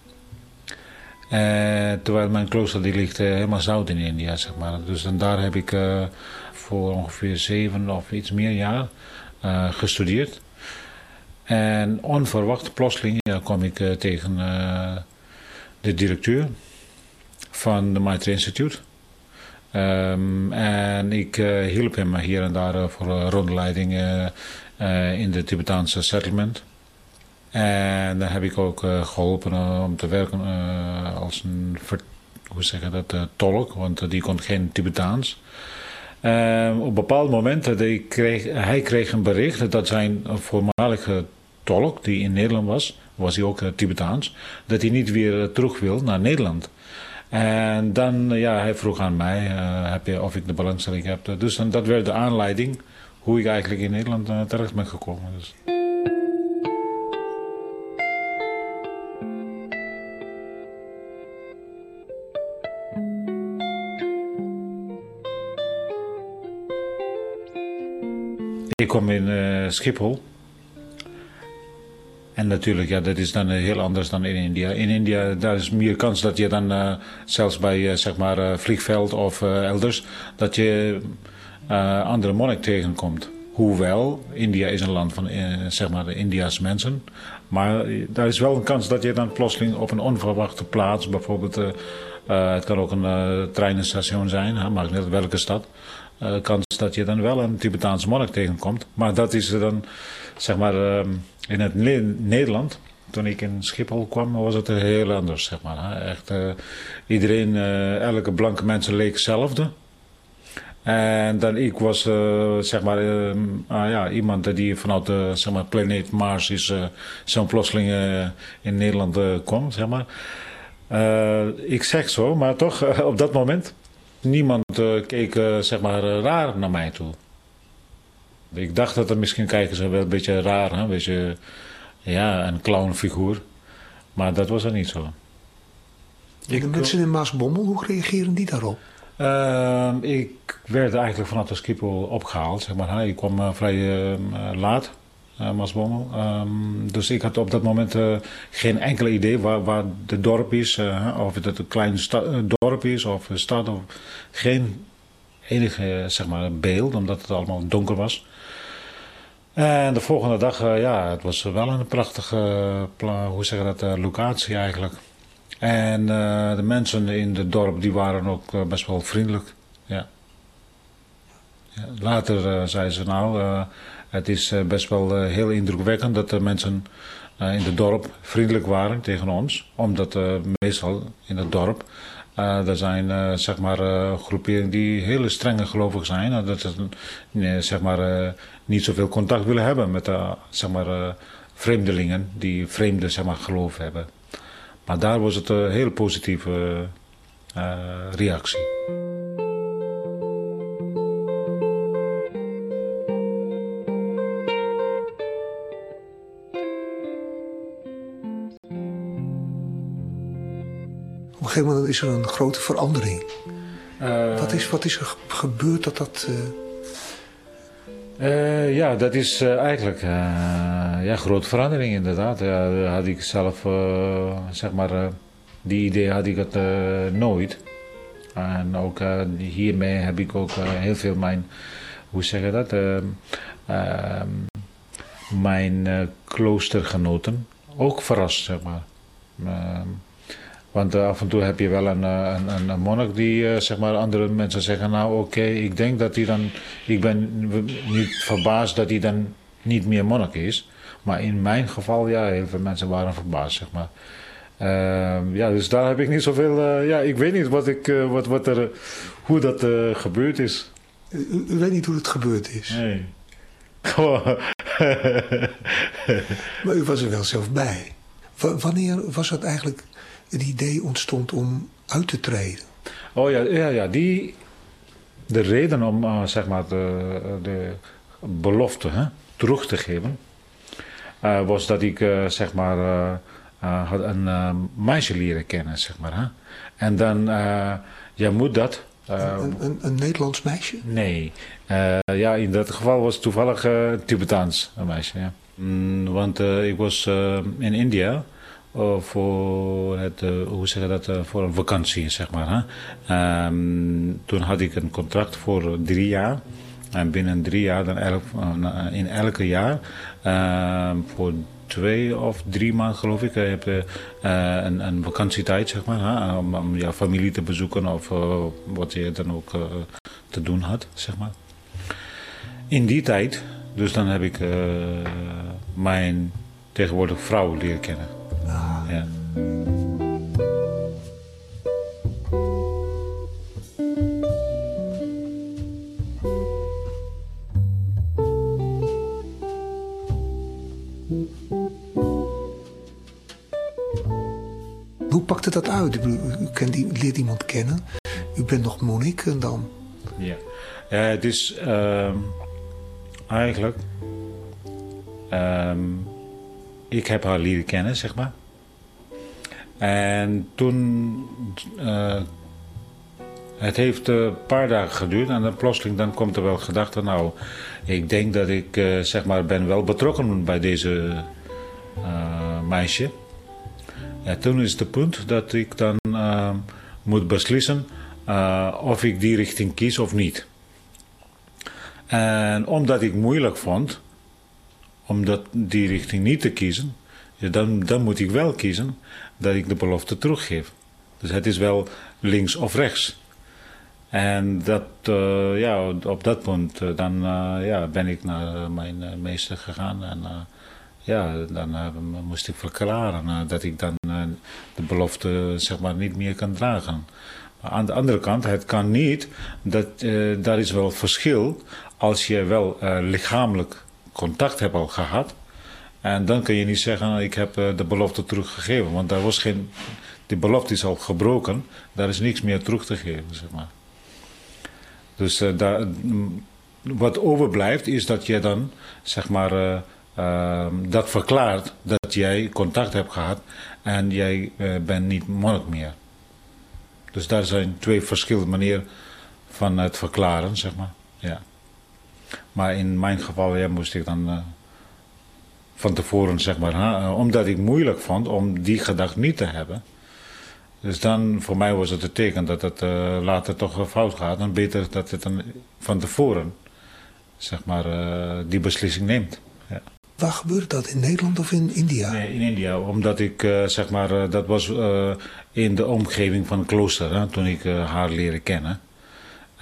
Uh, terwijl mijn klooster die ligt uh, helemaal zout in India, zeg maar. Dus en daar heb ik uh, voor ongeveer zeven of iets meer jaar uh, gestudeerd. En onverwacht, plotseling, ja, kwam ik uh, tegen uh, de directeur van de Maitreya Instituut. Um, en ik uh, hielp hem hier en daar uh, voor uh, rondleiding uh, uh, in de Tibetaanse settlement. En dan heb ik ook uh, geholpen uh, om te werken uh, als een ver, hoe zeg je dat, uh, tolk, want uh, die kon geen Tibetaans. Uh, op een bepaald moment, uh, die kreeg, hij kreeg een bericht dat zijn voormalige tolk, die in Nederland was, was hij ook uh, Tibetaans, dat hij niet weer uh, terug wil naar Nederland. En dan, uh, ja, hij vroeg aan mij uh, heb je, of ik de belangstelling heb. Dus dan, dat werd de aanleiding hoe ik eigenlijk in Nederland uh, terecht ben gekomen. Dus. Ik kwam in uh, Schiphol. En natuurlijk, ja, dat is dan heel anders dan in India. In India, daar is meer kans dat je dan, uh, zelfs bij uh, zeg maar, uh, vliegveld of uh, elders, dat je uh, andere monnik tegenkomt. Hoewel, India is een land van, uh, zeg maar, de India's mensen. Maar uh, daar is wel een kans dat je dan plotseling op een onverwachte plaats, bijvoorbeeld, uh, uh, het kan ook een uh, treinstation zijn, hè, maakt niet uit welke stad. Uh, kans dat je dan wel een Tibetaanse monnik tegenkomt. Maar dat is dan, zeg maar, uh, in het ne- Nederland, toen ik in Schiphol kwam, was het heel anders, zeg maar. Hè. Echt, uh, iedereen, uh, elke blanke mens leek hetzelfde. En dan ik was, uh, zeg maar, uh, uh, ja, iemand die vanuit de, zeg maar, planeet Mars is, uh, zo'n plotseling uh, in Nederland uh, kwam, zeg maar. Uh, ik zeg zo, maar toch, uh, op dat moment, niemand uh, keek, uh, zeg maar, uh, raar naar mij toe. Ik dacht dat er misschien kijken ze wel een beetje raar, hè? Een beetje, ja, een clownfiguur. Maar dat was er niet zo. En de mensen in Maasbommel, hoe reageren die daarop? Uh, ik werd eigenlijk vanaf de Schiphol opgehaald, zeg maar. Ik kwam uh, vrij uh, laat, uh, Maasbommel. Um, dus ik had op dat moment uh, geen enkel idee waar, waar het dorp is. Uh, of het een klein sta- uh, dorp is of een stad. Of geen enige, zeg maar, beeld, omdat het allemaal donker was. En de volgende dag, uh, ja, het was wel een prachtige, uh, hoe zeg je dat, uh, locatie eigenlijk. En uh, de mensen in het dorp, die waren ook uh, best wel vriendelijk, ja. Ja, later uh, zei ze nou, uh, het is uh, best wel uh, heel indrukwekkend dat de mensen uh, in het dorp vriendelijk waren tegen ons. Omdat uh, meestal in het dorp, uh, er zijn uh, zeg maar uh, groeperingen die hele strenge gelovig zijn. Uh, dat ze uh, zeg maar uh, niet zoveel contact willen hebben met uh, zeg maar, uh, vreemdelingen die vreemde zeg maar, geloof hebben. Maar daar was het een heel positieve uh, reactie. Op een gegeven moment is er een grote verandering. Uh, wat, is, wat is er gebeurd dat dat... Uh... Uh, ja, dat is uh, eigenlijk uh, ja, grote verandering inderdaad. Ja, dat had ik zelf, uh, zeg maar, uh, die idee had ik het uh, nooit. En ook uh, hiermee heb ik ook uh, heel veel mijn, hoe zeg je dat, uh, uh, mijn uh, kloostergenoten ook verrast, zeg maar. Uh, Want uh, af en toe heb je wel een, een, een monnik die, uh, zeg maar, andere mensen zeggen, nou oké, okay, ik denk dat hij dan, ik ben niet verbaasd dat hij dan niet meer monnik is. Maar in mijn geval, ja, heel veel mensen waren verbaasd, zeg maar. Uh, ja, dus daar heb ik niet zoveel, uh, ja, ik weet niet wat ik, uh, wat, wat er, hoe dat uh, gebeurd is. U, u weet niet hoe het gebeurd is? Nee. Maar u was er wel zelf bij. W- wanneer was dat eigenlijk... het idee ontstond om uit te treden? Oh ja, ja, ja die, de reden om uh, zeg maar de, de belofte hè, terug te geven, uh, was dat ik uh, zeg maar uh, uh, had een uh, meisje leren kennen, zeg maar. Hè. En dan, uh, je moet dat... Uh, een, een, een Nederlands meisje? Nee, uh, ja, in dat geval was het toevallig uh, Tibetaans een meisje, ja. Mm, want uh, ik was uh, in India... Uh, voor, het, uh, hoe zeg je dat, uh, voor een vakantie, zeg maar. Hè? Um, toen had ik een contract voor drie jaar. En binnen drie jaar, dan elk, uh, in elke jaar, uh, voor twee of drie maanden geloof ik, heb je uh, een, een vakantietijd, zeg maar. Hè? Om, om jouw familie te bezoeken of uh, wat je dan ook uh, te doen had, zeg maar. In die tijd, dus dan heb ik uh, mijn tegenwoordig vrouw leren kennen. Ah. Ja. Hoe pakte dat uit? U, u kent, u leert iemand kennen. U bent nog monnik en dan... Ja, ja het is uh, eigenlijk... Um, ik heb haar leren kennen, zeg maar. En toen... Uh, het heeft een paar dagen geduurd en dan plotseling dan komt er wel gedachte... nou, ik denk dat ik uh, zeg maar ben wel betrokken bij deze uh, meisje. Ja, toen is het punt dat ik dan uh, moet beslissen uh, of ik die richting kies of niet. En omdat ik moeilijk vond om dat, die richting niet te kiezen, ja, dan, dan moet ik wel kiezen dat ik de belofte teruggeef. Dus het is wel links of rechts. En dat, uh, ja, op dat punt uh, dan, uh, ja, ben ik naar mijn uh, meester gegaan en... Uh, Ja, dan uh, moest ik verklaren uh, dat ik dan uh, de belofte zeg maar niet meer kan dragen. Maar aan de andere kant, het kan niet, dat, uh, daar is wel verschil als je wel uh, lichamelijk contact hebt al gehad. En dan kun je niet zeggen, ik heb uh, de belofte teruggegeven. Want daar was geen, die belofte is al gebroken, daar is niks meer terug te geven, zeg maar. Dus uh, daar, wat overblijft is dat je dan, zeg maar... Uh, Uh, dat verklaart dat jij contact hebt gehad en jij uh, bent niet monnik meer. Dus daar zijn twee verschillende manieren van het verklaren, zeg maar. Ja. Maar in mijn geval ja, moest ik dan uh, van tevoren, zeg maar, huh, omdat ik moeilijk vond om die gedachte niet te hebben. Dus dan, voor mij was het een teken dat het uh, later toch fout gaat. En beter dat het dan van tevoren, zeg maar, uh, die beslissing neemt. Ja. Waar gebeurde dat? In Nederland of in India? Nee, in India. Omdat ik, uh, zeg maar, uh, dat was uh, in de omgeving van het klooster, hè, toen ik uh, haar leerde kennen.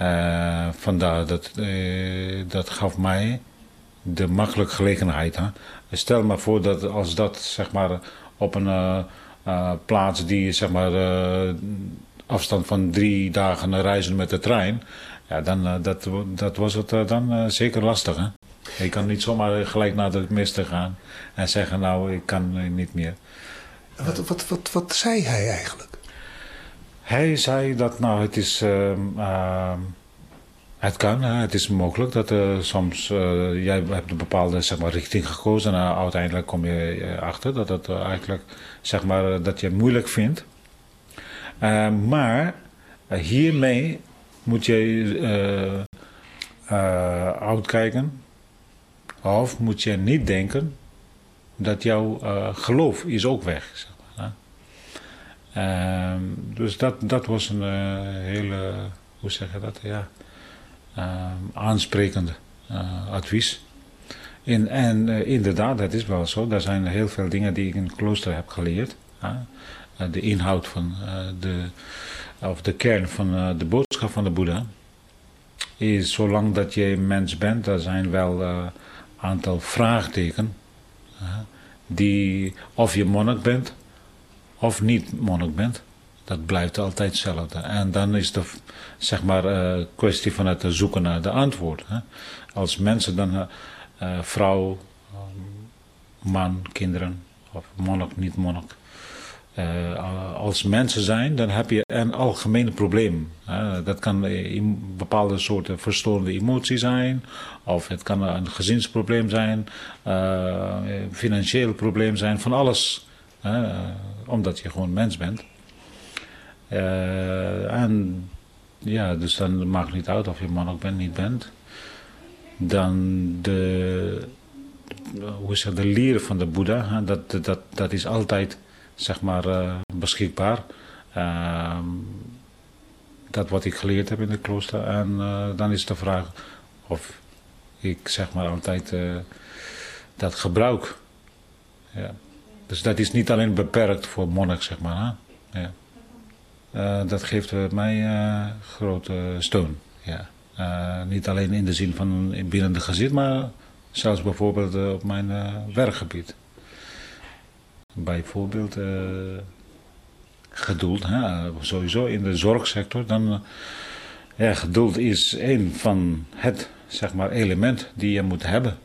Uh, vandaar dat, uh, dat gaf mij de makkelijke gelegenheid. Hè? Stel maar voor dat als dat zeg maar, op een uh, uh, plaats die zeg maar, uh, afstand van drie dagen reizen met de trein, ja, dan uh, dat, dat was het uh, dan uh, zeker lastig. Hè? Je kan niet zomaar gelijk naar de minister gaan en zeggen nou ik kan uh, niet meer. Wat, wat, wat, wat zei hij eigenlijk? Hij zei dat nou het is, uh, uh, het kan, hè, het is mogelijk dat uh, soms, uh, jij hebt een bepaalde zeg maar, richting gekozen en uh, uiteindelijk kom je uh, achter dat het uh, eigenlijk, zeg maar, uh, dat je het moeilijk vindt. Uh, maar uh, hiermee moet je uh, uh, uitkijken of moet je niet denken dat jouw uh, geloof is ook weg. Zeg maar, hè. Uh, dus dat, dat was een uh, hele, hoe zeg je dat, ja, uh, aansprekende uh, advies. In, en uh, inderdaad, dat is wel zo. Er zijn heel veel dingen die ik in het klooster heb geleerd. Uh, uh, de inhoud van uh, de, of de kern van uh, de boodschap van de Boeddha is zolang dat je mens bent, er zijn wel een uh, aantal vraagtekens uh, die of je monnik bent of niet monnik bent, dat blijft altijd hetzelfde. En dan is de zeg maar, uh, kwestie van het zoeken naar de antwoord. Hè. Als mensen dan, uh, uh, vrouw, um, man, kinderen, of monnik, niet monnik, uh, als mensen zijn, dan heb je een algemeen probleem. Hè. Dat kan een bepaalde soorten verstorende emotie zijn, of het kan een gezinsprobleem zijn, uh, financieel probleem zijn, van alles. Uh, omdat je gewoon mens bent. Uh, en ja, dus dan maakt het niet uit of je monnik bent, niet bent. Dan de, hoe zeg, de leer van de Boeddha, hè, dat, dat, dat is altijd zeg maar uh, beschikbaar. Uh, dat wat ik geleerd heb in het klooster. En uh, dan is de vraag of ik zeg maar altijd uh, dat gebruik. Ja. Dus dat is niet alleen beperkt voor monnik, zeg maar. Hè? Ja. Uh, dat geeft uh, mij uh, grote steun. Ja. Uh, niet alleen in de zin van binnen de gezin, maar zelfs bijvoorbeeld uh, op mijn uh, werkgebied. Bijvoorbeeld uh, geduld. Hè? Sowieso in de zorgsector. Dan, uh, ja, geduld is een van het zeg maar, element die je moet hebben.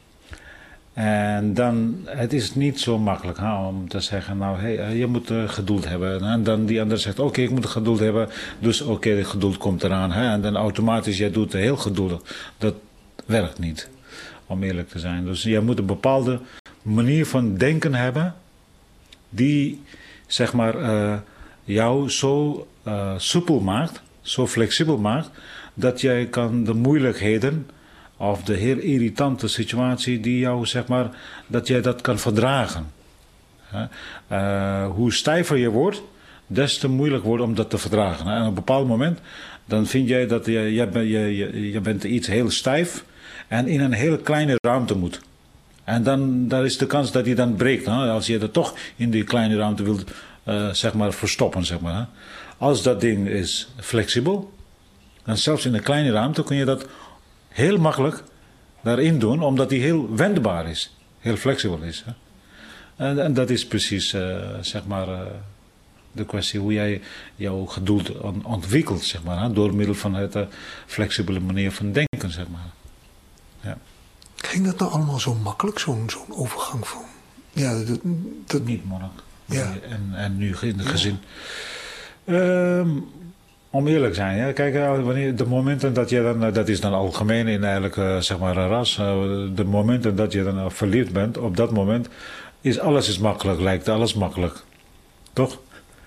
En dan, het is niet zo makkelijk hè, om te zeggen, nou, hey, je moet uh, geduld hebben. En dan die ander zegt, oké, okay, ik moet geduld hebben. Dus oké, okay, geduld komt eraan. Hè, en dan automatisch, jij doet heel geduldig. Dat werkt niet, om eerlijk te zijn. Dus je moet een bepaalde manier van denken hebben, die, zeg maar, uh, jou zo uh, soepel maakt, zo flexibel maakt, dat jij kan de moeilijkheden of de heel irritante situatie die jou, zeg maar, dat jij dat kan verdragen. Uh, hoe stijver je wordt, des te moeilijk wordt om dat te verdragen. En op een bepaald moment, dan vind jij dat je, je, je, je, je bent iets heel stijf en in een hele kleine ruimte moet. En dan daar is de kans dat je dan breekt. Hè? Als je dat toch in die kleine ruimte wilt, uh, zeg maar, verstoppen. Zeg maar, hè? Als dat ding is flexibel, dan zelfs in een kleine ruimte kun je dat heel makkelijk daarin doen, omdat die heel wendbaar is. Heel flexibel is. Hè? En, en dat is precies, uh, zeg maar, uh, de kwestie hoe jij jouw geduld ontwikkelt, zeg maar. Hè? Door middel van het uh, flexibele manier van denken, zeg maar. Ja. Ging dat nou allemaal zo makkelijk, zo'n zo'n overgang van? Ja, dat, dat... Niet monnik. Ja. En, en nu in het gezin. Ja. Um, Om eerlijk te zijn, ja. Kijk, wanneer de momenten dat je dan, dat is dan algemeen in eigenlijk, uh, zeg maar, een ras, uh, de momenten dat je dan uh, verliefd bent, op dat moment is alles is makkelijk, lijkt alles makkelijk. Toch?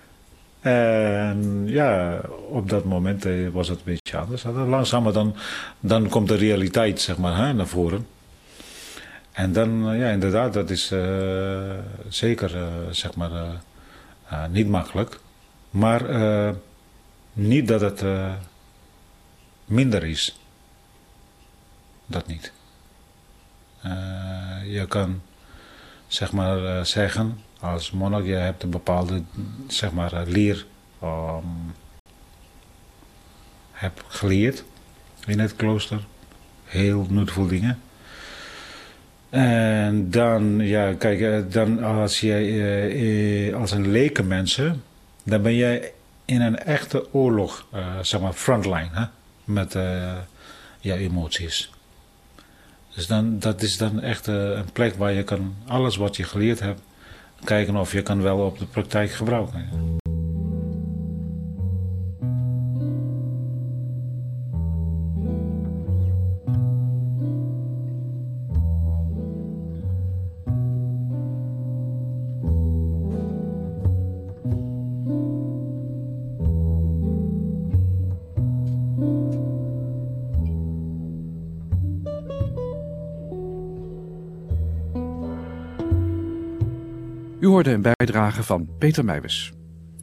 En ja, op dat moment uh, was het een beetje anders. Langzamer dan, dan komt de realiteit, zeg maar, hè, naar voren. En dan, uh, ja, inderdaad, dat is uh, zeker, uh, zeg maar, uh, uh, niet makkelijk. Maar uh, niet dat het uh, minder is. Dat niet. Uh, je kan, zeg maar, uh, zeggen, als monnik, je hebt een bepaalde, zeg maar, uh, leer. Um, heb geleerd in het klooster. Heel nuttige dingen. En dan, ja, kijk, dan als jij uh, als een leken mensen, dan ben jij in een echte oorlog, uh, zeg maar frontline, hè? Met uh, jouw emoties. Dus dan, dat is dan echt uh, een plek waar je kan alles wat je geleerd hebt, kijken of je kan wel op de praktijk gebruiken. U hoorde een bijdrage van Peter Meijbes.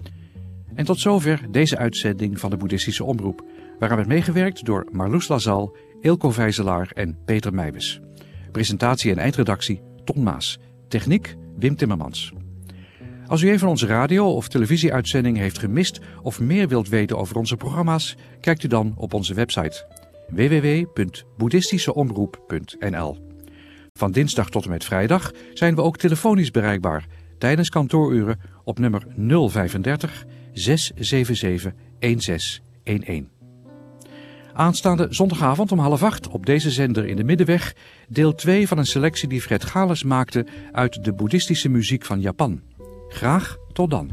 En tot zover deze uitzending van de Boeddhistische Omroep, waaraan werd meegewerkt door Marloes Lazal, Eelco Vijzelaar en Peter Meijbes. Presentatie en eindredactie Ton Maas. Techniek Wim Timmermans. Als u een van onze radio- of televisieuitzendingen heeft gemist of meer wilt weten over onze programma's, kijkt u dan op onze website w w w punt boeddhistischeomroep punt n l. Van dinsdag tot en met vrijdag zijn we ook telefonisch bereikbaar tijdens kantooruren op nummer nul vijfendertig, zes zeven zeven, een zes een een. Aanstaande zondagavond om half acht op deze zender in de Middenweg deel twee van een selectie die Fred Gales maakte uit de boeddhistische muziek van Japan. Graag tot dan.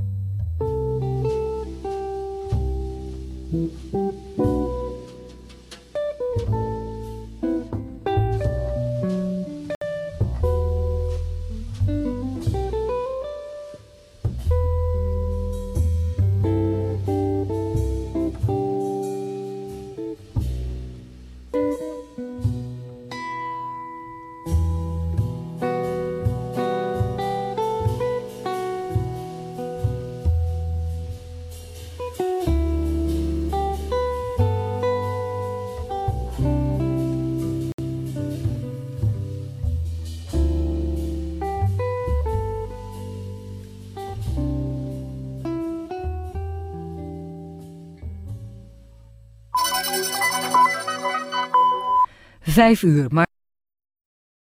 Vijf uur, maar